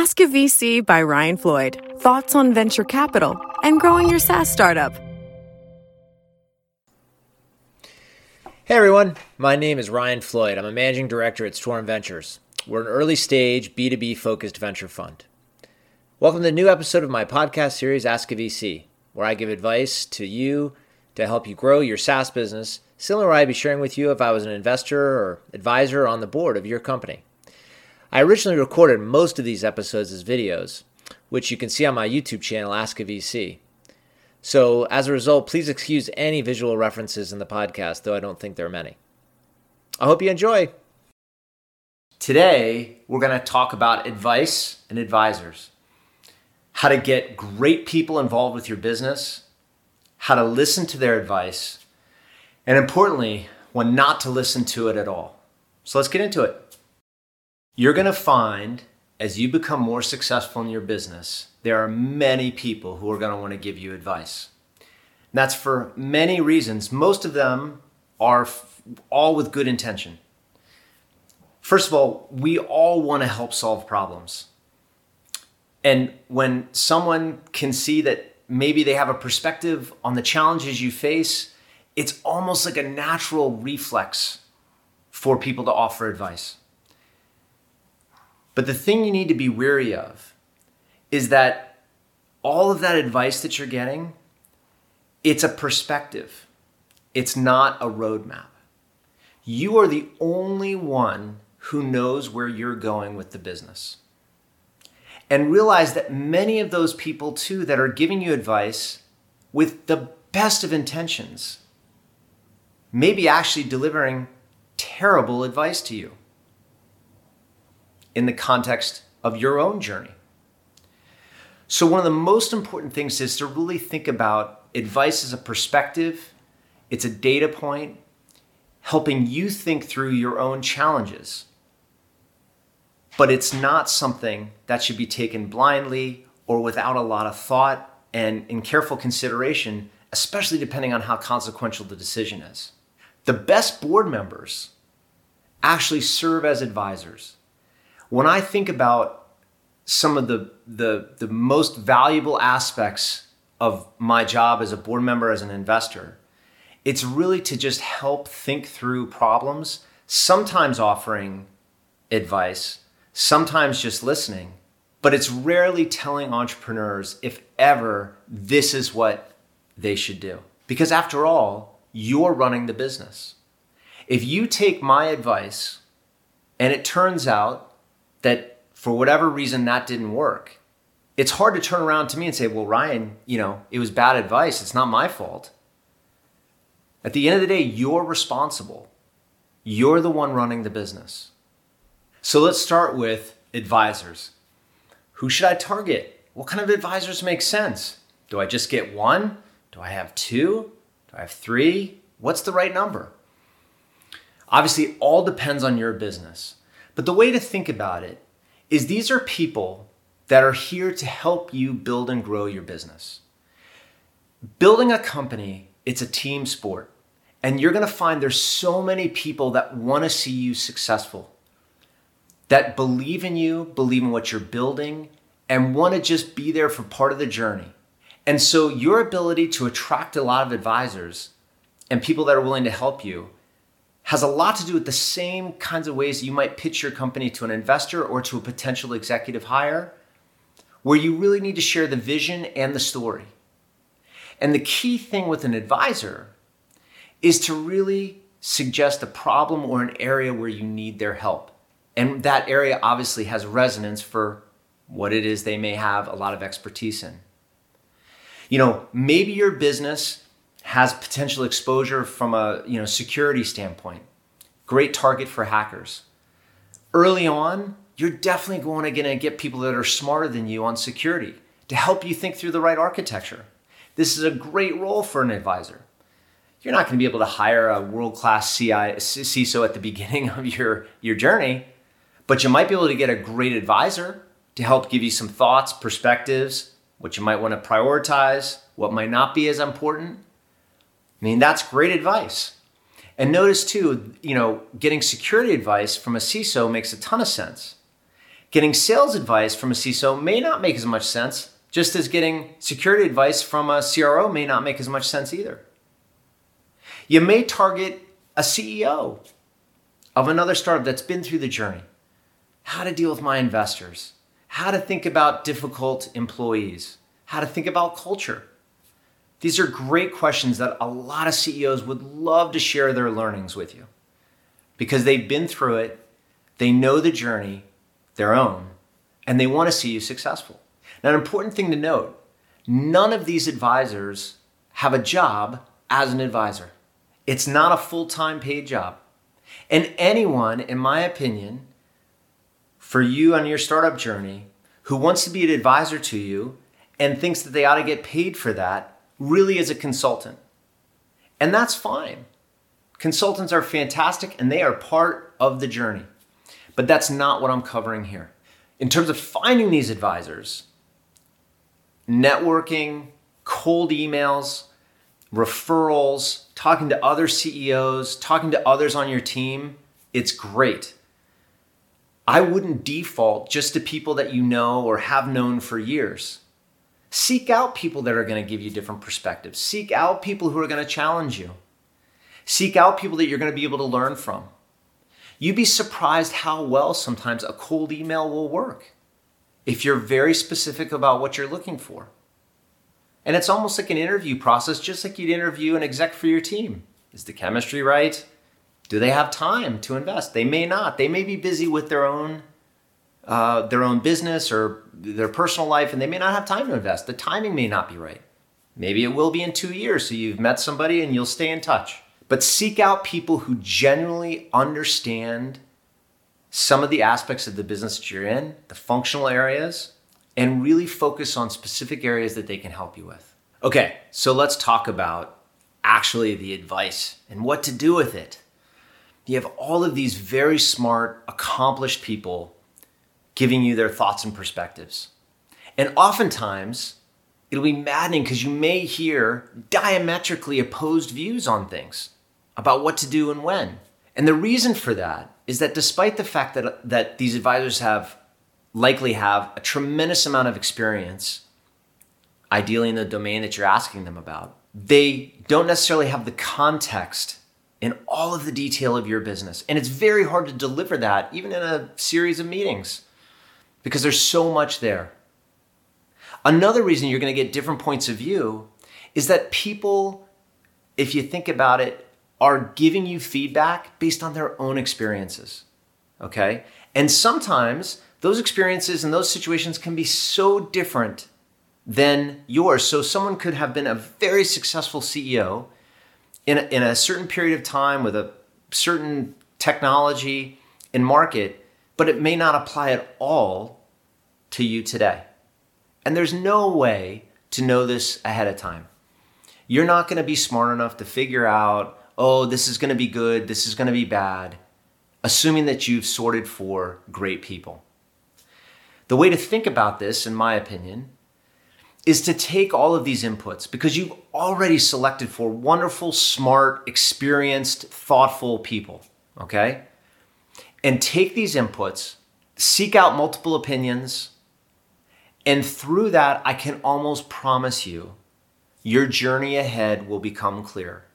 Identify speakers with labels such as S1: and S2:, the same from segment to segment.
S1: Ask a VC by Ryan Floyd. Thoughts on venture capital and growing your SaaS startup.
S2: Hey everyone, my name is Ryan Floyd. I'm a managing director at Storm Ventures. We're an early stage B2B focused venture fund. Welcome to the new episode of my podcast series, Ask a VC, where I give advice to you to help you grow your SaaS business, similar to what I'd be sharing with you if I was an investor or advisor on the board of your company. I originally recorded most of these episodes as videos, which you can see on my YouTube channel, Ask a VC. So as a result, please excuse any visual references in the podcast, though I don't think there are many. I hope you enjoy. Today, we're going to talk about advice and advisors, how to get great people involved with your business, how to listen to their advice, and importantly, when not to listen to it at all. So let's get into it. You're going to find, as you become more successful in your business, there are many people who are going to want to give you advice. And that's for many reasons. Most of them are all with good intention. First of all, we all want to help solve problems. And when someone can see that maybe they have a perspective on the challenges you face, it's almost like a natural reflex for people to offer advice. But the thing you need to be wary of is that all of that advice that you're getting, it's a perspective. It's not a roadmap. You are the only one who knows where you're going with the business. And realize that many of those people too that are giving you advice with the best of intentions may be actually delivering terrible advice to you in the context of your own journey. So one of the most important things is to really think about advice as a perspective. It's a data point, helping you think through your own challenges. But it's not something that should be taken blindly or without a lot of thought and in careful consideration, especially depending on how consequential the decision is. The best board members actually serve as advisors. When I think about some of the most valuable aspects of my job as a board member, as an investor, it's really to just help think through problems, sometimes offering advice, sometimes just listening, but it's rarely telling entrepreneurs, if ever, this is what they should do. Because after all, you're running the business. If you take my advice and it turns out that for whatever reason that didn't work, it's hard to turn around to me and say, well, Ryan, it was bad advice. It's not my fault. At the end of the day, you're responsible. You're the one running the business. So let's start with advisors. Who should I target? What kind of advisors make sense? Do I just get one? Do I have two? Do I have three? What's the right number? Obviously, it all depends on your business. But the way to think about it is these are people that are here to help you build and grow your business. Building a company, it's a team sport. And you're going to find there's so many people that want to see you successful, that believe in you, believe in what you're building, and want to just be there for part of the journey. And so your ability to attract a lot of advisors and people that are willing to help you has a lot to do with the same kinds of ways you might pitch your company to an investor or to a potential executive hire, where you really need to share the vision and the story. And the key thing with an advisor is to really suggest a problem or an area where you need their help. And that area obviously has resonance for what it is they may have a lot of expertise in. Maybe your business has potential exposure from a security standpoint. Great target for hackers. Early on, you're definitely going to get people that are smarter than you on security to help you think through the right architecture. This is a great role for an advisor. You're not going to be able to hire a world-class CISO at the beginning of your journey, but you might be able to get a great advisor to help give you some thoughts, perspectives, what you might want to prioritize, what might not be as important. That's great advice. And notice too, getting security advice from a CISO makes a ton of sense. Getting sales advice from a CISO may not make as much sense, just as getting security advice from a CRO may not make as much sense either. You may target a CEO of another startup that's been through the journey. How to deal with my investors, how to think about difficult employees, how to think about culture. These are great questions that a lot of CEOs would love to share their learnings with you because they've been through it, they know the journey, their own, and they want to see you successful. Now, an important thing to note, none of these advisors have a job as an advisor. It's not a full-time paid job. And anyone, in my opinion, for you on your startup journey, who wants to be an advisor to you and thinks that they ought to get paid for that, really is a consultant. And that's fine. Consultants are fantastic and they are part of the journey. But that's not what I'm covering here. In terms of finding these advisors, networking, cold emails, referrals, talking to other CEOs, talking to others on your team, it's great. I wouldn't default just to people that you know or have known for years. Seek out people that are going to give you different perspectives. Seek out people who are going to challenge you. Seek out people that you're going to be able to learn from. You'd be surprised how well sometimes a cold email will work if you're very specific about what you're looking for. And it's almost like an interview process, just like you'd interview an exec for your team. Is the chemistry right? Do they have time to invest? They may not. They may be busy with their own business or their personal life, and they may not have time to invest. The timing may not be right. Maybe it will be in 2 years, so you've met somebody and you'll stay in touch. But seek out people who genuinely understand some of the aspects of the business that you're in, the functional areas, and really focus on specific areas that they can help you with. Okay, so let's talk about actually the advice and what to do with it. You have all of these very smart, accomplished people giving you their thoughts and perspectives. And oftentimes, it'll be maddening because you may hear diametrically opposed views on things about what to do and when. And the reason for that is that despite the fact that these advisors likely have a tremendous amount of experience, ideally in the domain that you're asking them about, they don't necessarily have the context in all of the detail of your business. And it's very hard to deliver that even in a series of meetings because there's so much there. Another reason you're going to get different points of view is that people, if you think about it, are giving you feedback based on their own experiences, okay? And sometimes those experiences and those situations can be so different than yours. So someone could have been a very successful CEO in a certain period of time with a certain technology and market, but it may not apply at all to you today. And there's no way to know this ahead of time. You're not going to be smart enough to figure out, oh, this is going to be good, this is going to be bad, assuming that you've sorted for great people. The way to think about this, in my opinion, is to take all of these inputs because you've already selected for wonderful, smart, experienced, thoughtful people, okay? And take these inputs, seek out multiple opinions, and through that, I can almost promise you, your journey ahead will become clear.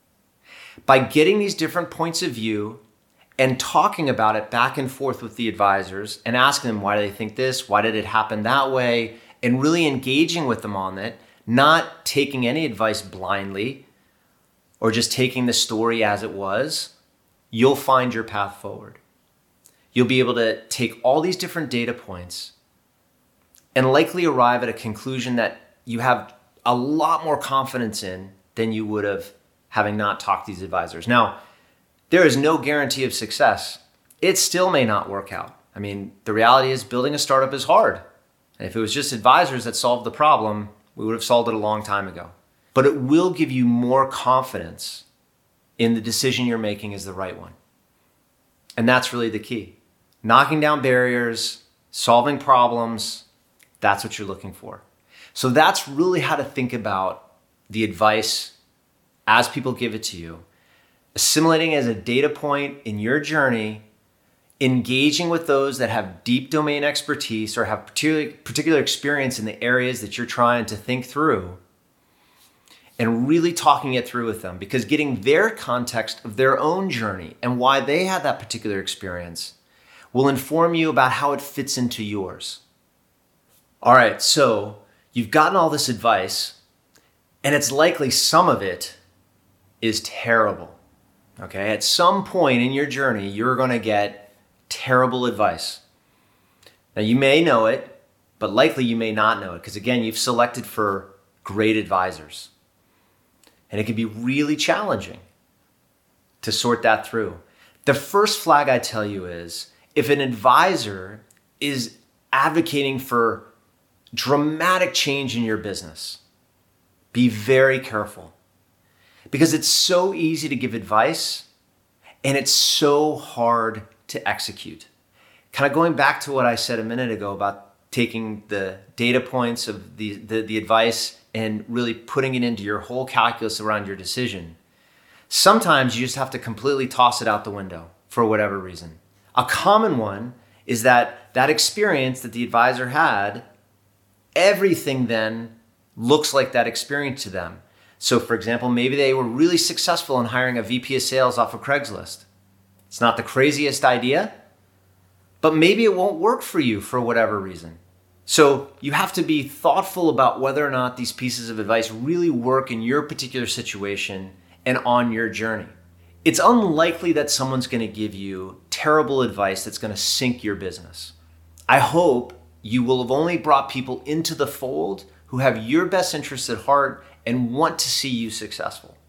S2: By getting these different points of view and talking about it back and forth with the advisors and asking them, why do they think this? Why did it happen that way? And really engaging with them on it, not taking any advice blindly or just taking the story as it was, you'll find your path forward. You'll be able to take all these different data points and likely arrive at a conclusion that you have a lot more confidence in than you would have having not talked to these advisors. Now, there is no guarantee of success. It still may not work out. I mean, the reality is building a startup is hard. And if it was just advisors that solved the problem, we would have solved it a long time ago. But it will give you more confidence in the decision you're making is the right one. And that's really the key. Knocking down barriers, solving problems, that's what you're looking for. So that's really how to think about the advice as people give it to you, assimilating as a data point in your journey engaging with those that have deep domain expertise or have particular experience in the areas that you're trying to think through, and really talking it through with them, because getting their context of their own journey and why they had that particular experience will inform you about how it fits into yours. All right, so you've gotten all this advice, and it's likely some of it is terrible. Okay, at some point in your journey, you're going to get terrible advice. Now, you may know it, but likely you may not know it, because again, you've selected for great advisors. And it can be really challenging to sort that through. The first flag I tell you is, if an advisor is advocating for dramatic change in your business, be very careful. Because it's so easy to give advice and it's so hard to execute. Kind of going back to what I said a minute ago about taking the data points of the advice and really putting it into your whole calculus around your decision. Sometimes you just have to completely toss it out the window for whatever reason. A common one is that experience that the advisor had, everything then looks like that experience to them. So for example, maybe they were really successful in hiring a VP of sales off of Craigslist. It's not the craziest idea, but maybe it won't work for you for whatever reason. So you have to be thoughtful about whether or not these pieces of advice really work in your particular situation and on your journey. It's unlikely that someone's going to give you terrible advice that's going to sink your business. I hope you will have only brought people into the fold who have your best interests at heart and want to see you successful.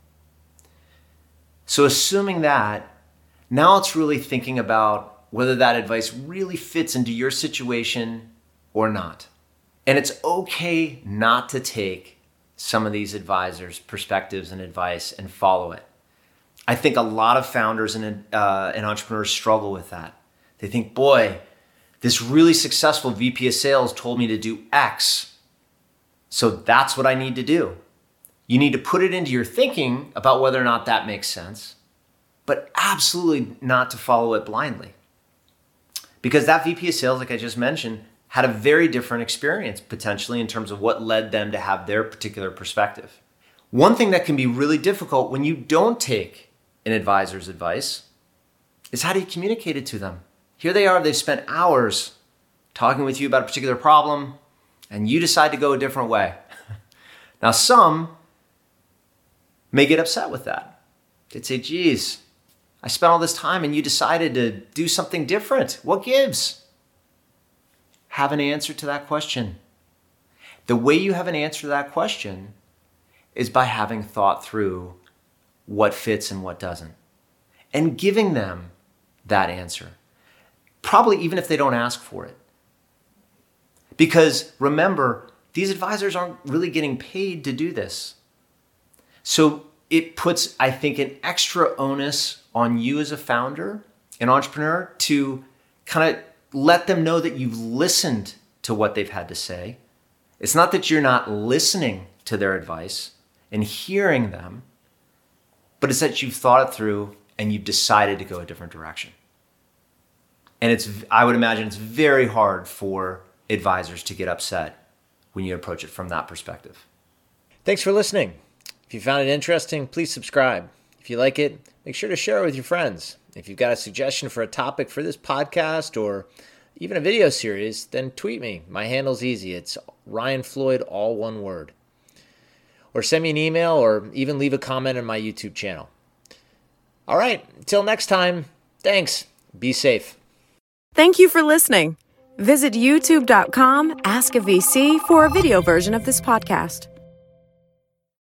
S2: So assuming that, now it's really thinking about whether that advice really fits into your situation or not. And it's okay not to take some of these advisors' perspectives and advice and follow it. I think a lot of founders and entrepreneurs struggle with that. They think, boy, this really successful VP of sales told me to do X, so that's what I need to do. You need to put it into your thinking about whether or not that makes sense, but absolutely not to follow it blindly. Because that VP of sales, like I just mentioned, had a very different experience potentially in terms of what led them to have their particular perspective. One thing that can be really difficult when you don't take an advisor's advice is, how do you communicate it to them? Here they are, they've spent hours talking with you about a particular problem, and you decide to go a different way. Now, some may get upset with that. They'd say, geez, I spent all this time and you decided to do something different. What gives? Have an answer to that question. The way you have an answer to that question is by having thought through what fits and what doesn't, and giving them that answer, probably even if they don't ask for it. Because remember, these advisors aren't really getting paid to do this. So it puts, I think, an extra onus on you as a founder, an entrepreneur, to kind of let them know that you've listened to what they've had to say. It's not that you're not listening to their advice and hearing them, but it's that you've thought it through and you've decided to go a different direction. And I would imagine it's very hard for advisors to get upset when you approach it from that perspective. Thanks for listening. If you found it interesting, please subscribe. If you like it, make sure to share it with your friends. If you've got a suggestion for a topic for this podcast or even a video series, then tweet me. My handle's easy. It's Ryan Floyd, all one word. Or send me an email or even leave a comment on my YouTube channel. All right, until next time, thanks. Be safe.
S1: Thank you for listening. Visit youtube.com/askavc for a video version of this podcast.